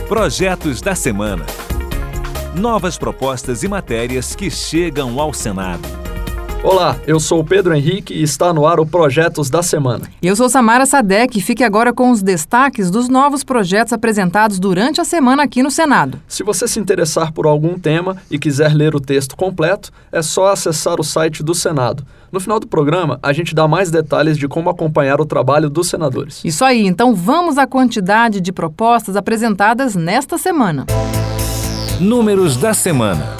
Projetos da Semana. Novas propostas e matérias que chegam ao Senado. Olá, eu sou o Pedro Henrique e está no ar o Projetos da Semana. Eu sou Samara Sadek e fique agora com os destaques dos novos projetos apresentados durante a semana aqui no Senado. Se você se interessar por algum tema e quiser ler o texto completo, é só acessar o site do Senado. No final do programa, a gente dá mais detalhes de como acompanhar o trabalho dos senadores. Isso aí, então vamos à quantidade de propostas apresentadas nesta semana. Números da semana.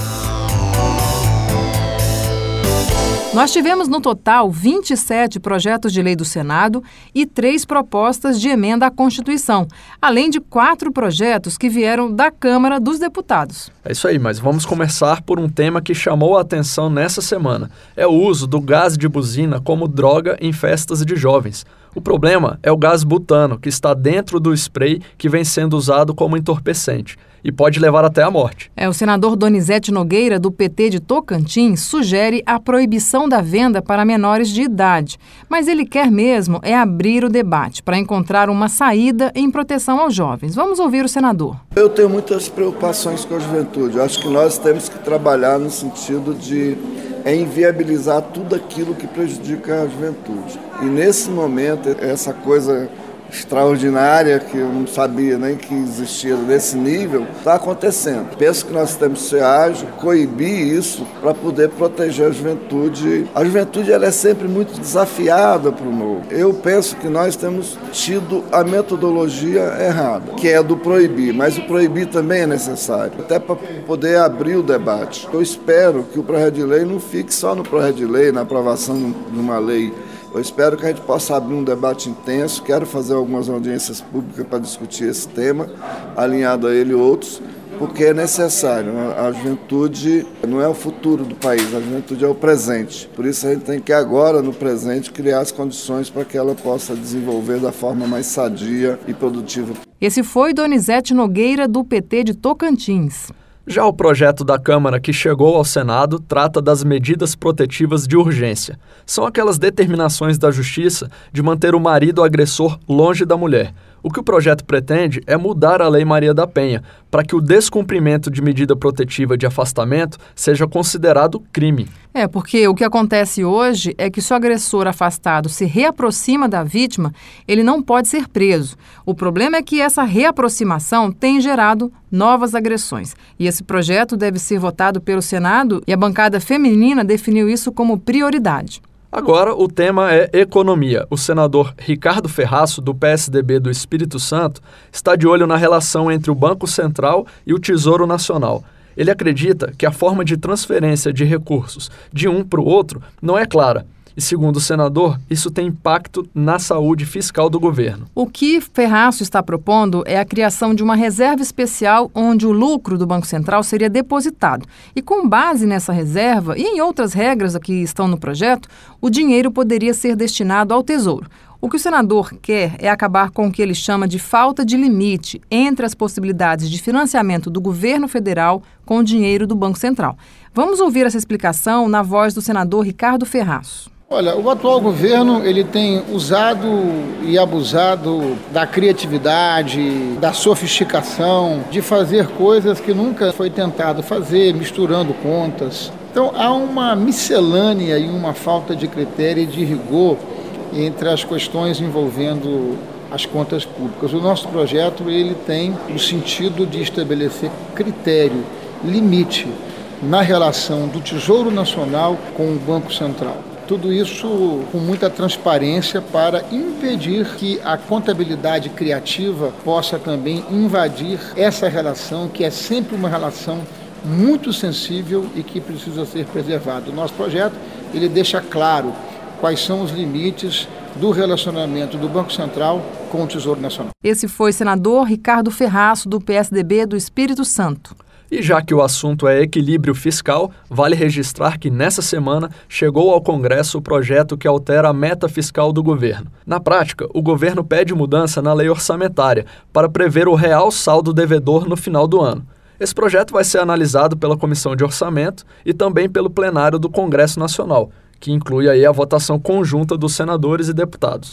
Nós tivemos no total 27 projetos de lei do Senado e 3 propostas de emenda à Constituição, além de 4 projetos que vieram da Câmara dos Deputados. É isso aí, mas vamos começar por um tema que chamou a atenção nessa semana. É o uso do gás de buzina como droga em festas de jovens. O problema é o gás butano, que está dentro do spray que vem sendo usado como entorpecente e pode levar até a morte. O senador Donizete Nogueira, do PT de Tocantins, sugere a proibição da venda para menores de idade. Mas ele quer mesmo abrir o debate para encontrar uma saída em proteção aos jovens. Vamos ouvir o senador. Eu tenho muitas preocupações com a juventude. Eu acho que nós temos que trabalhar no sentido de inviabilizar tudo aquilo que prejudica a juventude. E nesse momento, essa coisa extraordinária que eu não sabia nem que existia nesse nível, está acontecendo. Penso que nós temos que ser ágil, coibir isso para poder proteger a juventude. A juventude ela é sempre muito desafiada para o novo. Eu penso que nós temos tido a metodologia errada, que é do proibir, mas o proibir também é necessário, até para poder abrir o debate. Eu espero que o projeto de lei não fique só no projeto de lei, na aprovação de uma lei. Eu espero que a gente possa abrir um debate intenso. Quero fazer algumas audiências públicas para discutir esse tema, alinhado a ele outros, porque é necessário. A juventude não é o futuro do país, a juventude é o presente. Por isso a gente tem que agora, no presente, criar as condições para que ela possa desenvolver da forma mais sadia e produtiva. Esse foi Donizete Nogueira, do PT de Tocantins. Já o projeto da Câmara que chegou ao Senado trata das medidas protetivas de urgência. São aquelas determinações da Justiça de manter o marido agressor longe da mulher. O que o projeto pretende é mudar a Lei Maria da Penha, para que o descumprimento de medida protetiva de afastamento seja considerado crime. Porque o que acontece hoje é que se o agressor afastado se reaproxima da vítima, ele não pode ser preso. O problema é que essa reaproximação tem gerado novas agressões. E esse projeto deve ser votado pelo Senado e a bancada feminina definiu isso como prioridade. Agora, o tema é economia. O senador Ricardo Ferraço, do PSDB do Espírito Santo, está de olho na relação entre o Banco Central e o Tesouro Nacional. Ele acredita que a forma de transferência de recursos de um para o outro não é clara. E, segundo o senador, isso tem impacto na saúde fiscal do governo. O que Ferraço está propondo é a criação de uma reserva especial onde o lucro do Banco Central seria depositado. E com base nessa reserva e em outras regras que estão no projeto, o dinheiro poderia ser destinado ao Tesouro. O que o senador quer é acabar com o que ele chama de falta de limite entre as possibilidades de financiamento do governo federal com o dinheiro do Banco Central. Vamos ouvir essa explicação na voz do senador Ricardo Ferraço. Olha, o atual governo ele tem usado e abusado da criatividade, da sofisticação, de fazer coisas que nunca foi tentado fazer, misturando contas. Então há uma miscelânea e uma falta de critério e de rigor entre as questões envolvendo as contas públicas. O nosso projeto ele tem o sentido de estabelecer critério, limite na relação do Tesouro Nacional com o Banco Central. Tudo isso com muita transparência para impedir que a contabilidade criativa possa também invadir essa relação, que é sempre uma relação muito sensível e que precisa ser preservada. O nosso projeto ele deixa claro quais são os limites do relacionamento do Banco Central com o Tesouro Nacional. Esse foi o senador Ricardo Ferraço, do PSDB do Espírito Santo. E já que o assunto é equilíbrio fiscal, vale registrar que nessa semana chegou ao Congresso o projeto que altera a meta fiscal do governo. Na prática, o governo pede mudança na lei orçamentária para prever o real saldo devedor no final do ano. Esse projeto vai ser analisado pela Comissão de Orçamento e também pelo plenário do Congresso Nacional, que inclui aí a votação conjunta dos senadores e deputados.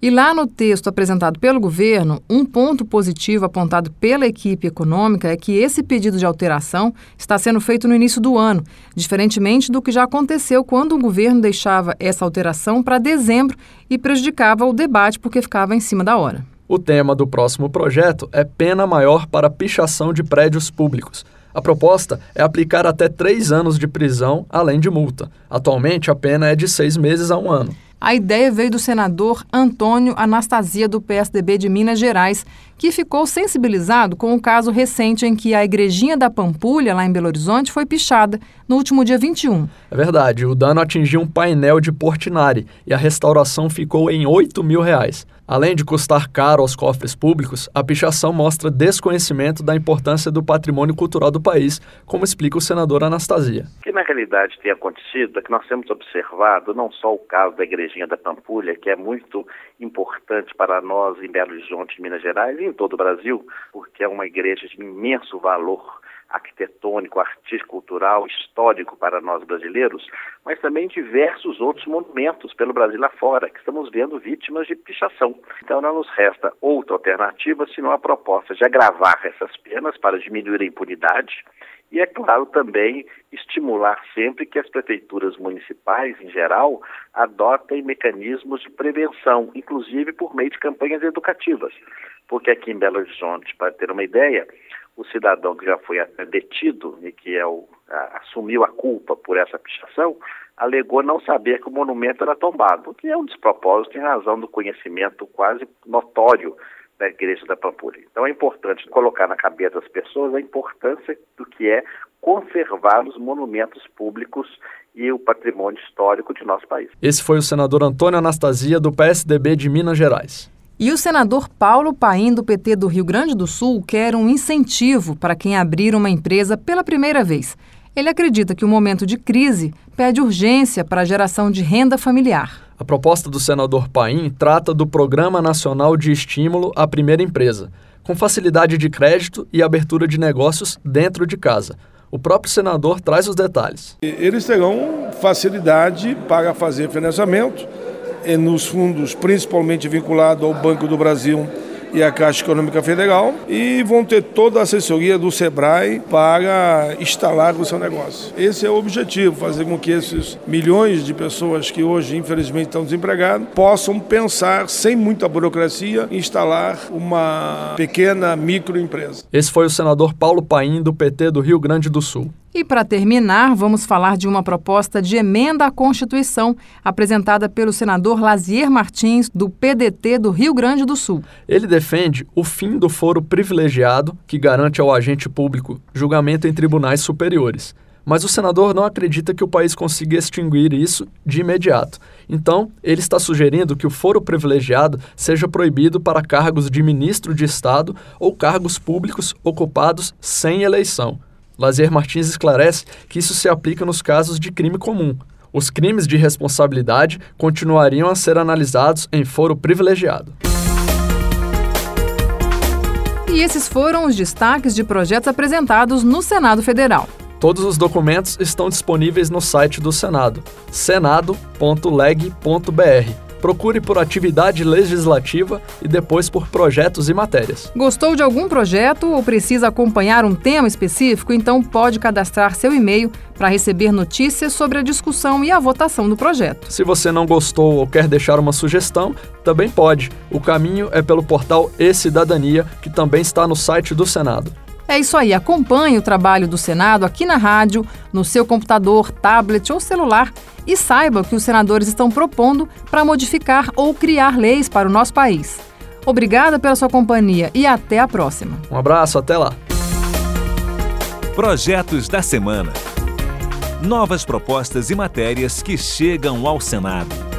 E lá no texto apresentado pelo governo, um ponto positivo apontado pela equipe econômica é que esse pedido de alteração está sendo feito no início do ano, diferentemente do que já aconteceu quando o governo deixava essa alteração para dezembro e prejudicava o debate porque ficava em cima da hora. O tema do próximo projeto é pena maior para pichação de prédios públicos. A proposta é aplicar até 3 anos de prisão, além de multa. Atualmente, a pena é de 6 meses a 1 ano. A ideia veio do senador Antônio Anastasia, do PSDB de Minas Gerais, que ficou sensibilizado com o caso recente em que a Igrejinha da Pampulha, lá em Belo Horizonte, foi pichada no último dia 21. É verdade, o dano atingiu um painel de Portinari e a restauração ficou em R$ 8.000. Além de custar caro aos cofres públicos, a pichação mostra desconhecimento da importância do patrimônio cultural do país, como explica o senador Anastasia. O que na realidade tem acontecido é que nós temos observado não só o caso da Igrejinha da Pampulha, que é muito importante para nós em Belo Horizonte, Minas Gerais e em todo o Brasil, porque é uma igreja de imenso valor arquitetônico, artístico, cultural, histórico para nós brasileiros, mas também diversos outros monumentos pelo Brasil afora, que estamos vendo vítimas de pichação. Então não nos resta outra alternativa senão a proposta de agravar essas penas para diminuir a impunidade e, é claro, também estimular sempre que as prefeituras municipais, em geral, adotem mecanismos de prevenção, inclusive por meio de campanhas educativas. Porque aqui em Belo Horizonte, para ter uma ideia, o cidadão que já foi detido e que assumiu a culpa por essa pichação, alegou não saber que o monumento era tombado, o que é um despropósito em razão do conhecimento quase notório da Igreja da Pampulha. Então é importante colocar na cabeça das pessoas a importância do que é conservar os monumentos públicos e o patrimônio histórico de nosso país. Esse foi o senador Antônio Anastasia, do PSDB de Minas Gerais. E o senador Paulo Paim, do PT do Rio Grande do Sul, quer um incentivo para quem abrir uma empresa pela primeira vez. Ele acredita que o momento de crise pede urgência para a geração de renda familiar. A proposta do senador Paim trata do Programa Nacional de Estímulo à Primeira Empresa, com facilidade de crédito e abertura de negócios dentro de casa. O próprio senador traz os detalhes. Eles terão facilidade para fazer financiamento nos fundos, principalmente vinculado ao Banco do Brasil e à Caixa Econômica Federal, e vão ter toda a assessoria do Sebrae para instalar o seu negócio. Esse é o objetivo, fazer com que esses milhões de pessoas que hoje, infelizmente, estão desempregadas, possam pensar, sem muita burocracia, em instalar uma pequena microempresa. Esse foi o senador Paulo Paim, do PT do Rio Grande do Sul. E para terminar, vamos falar de uma proposta de emenda à Constituição apresentada pelo senador Lazier Martins, do PDT do Rio Grande do Sul. Ele defende o fim do foro privilegiado, que garante ao agente público julgamento em tribunais superiores. Mas o senador não acredita que o país consiga extinguir isso de imediato. Então, ele está sugerindo que o foro privilegiado seja proibido para cargos de ministro de Estado ou cargos públicos ocupados sem eleição. Lazier Martins esclarece que isso se aplica nos casos de crime comum. Os crimes de responsabilidade continuariam a ser analisados em foro privilegiado. E esses foram os destaques de projetos apresentados no Senado Federal. Todos os documentos estão disponíveis no site do Senado, senado.leg.br. Procure por atividade legislativa e depois por projetos e matérias. Gostou de algum projeto ou precisa acompanhar um tema específico? Então pode cadastrar seu e-mail para receber notícias sobre a discussão e a votação do projeto. Se você não gostou ou quer deixar uma sugestão, também pode. O caminho é pelo portal E-Cidadania, que também está no site do Senado. É isso aí, acompanhe o trabalho do Senado aqui na rádio, no seu computador, tablet ou celular e saiba o que os senadores estão propondo para modificar ou criar leis para o nosso país. Obrigada pela sua companhia e até a próxima. Um abraço, até lá. Projetos da Semana. Novas propostas e matérias que chegam ao Senado.